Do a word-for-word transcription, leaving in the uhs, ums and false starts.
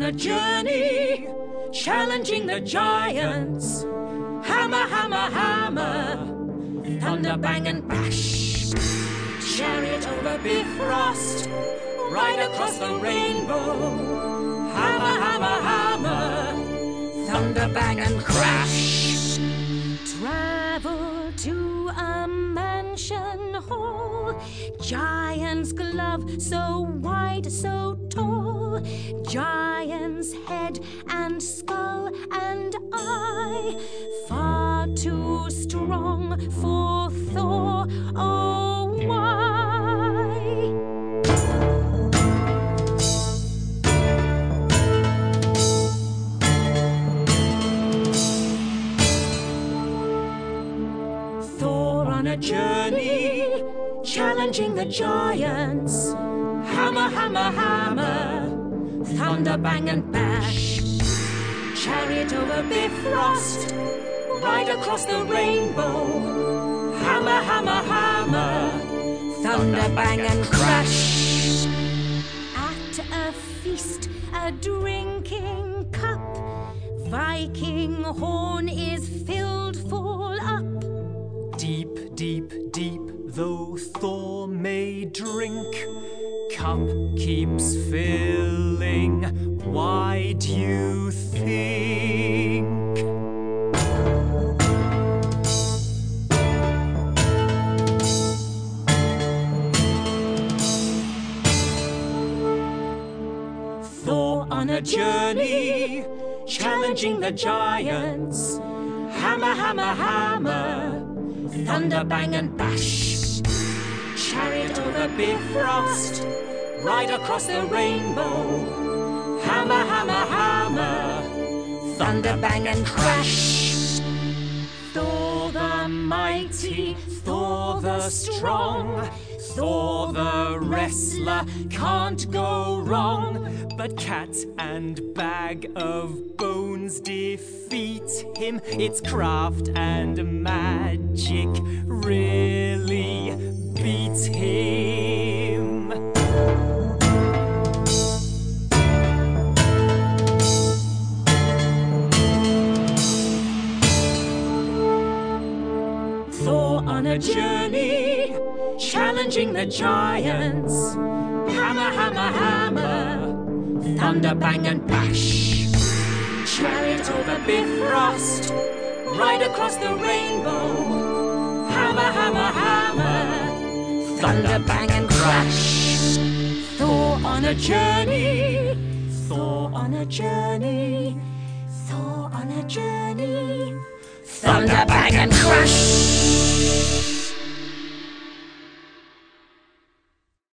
a journey, challenging the giants. Hammer, hammer, hammer, thunder, bang and bash. Chariot over Bifrost, ride across the rainbow. Hammer, hammer, hammer, thunder, bang and crash. Travel to a mansion hall, giant's glove so wide, so tall, giant's head and skull and eye, far too strong for Thor. Oh, why? Thor on a journey, challenging the giants. Hammer, hammer, hammer, thunder, bang and bash. Chariot over Bifrost, ride across the rainbow. Hammer, hammer, hammer, thunder, bang and crash. At a feast, a drinking cup, Viking horn is filled full up. Deep, deep, deep, though Thor may drink, cup keeps filling. Why do you think? Thor on a journey, challenging the giants. Hammer, hammer, hammer, thunder, bang and bash. Chariot over Bifrost, ride across the rainbow. Hammer, hammer, hammer, thunder, bang and crash. Thor the mighty, Thor the strong, Thor the wrestler, can't go wrong. But Cat and Bag of Bones defeat him. It's craft and magic really beat him. Thor on a journey, challenging the giants. Hammer, hammer, hammer, thunder, bang and bash. Chariot over Bifrost, ride across the rainbow. Hammer, hammer, hammer, thunder, bang and crash. Thor on a journey, Thor on a journey, Thor on a journey, thunder, bang and crash.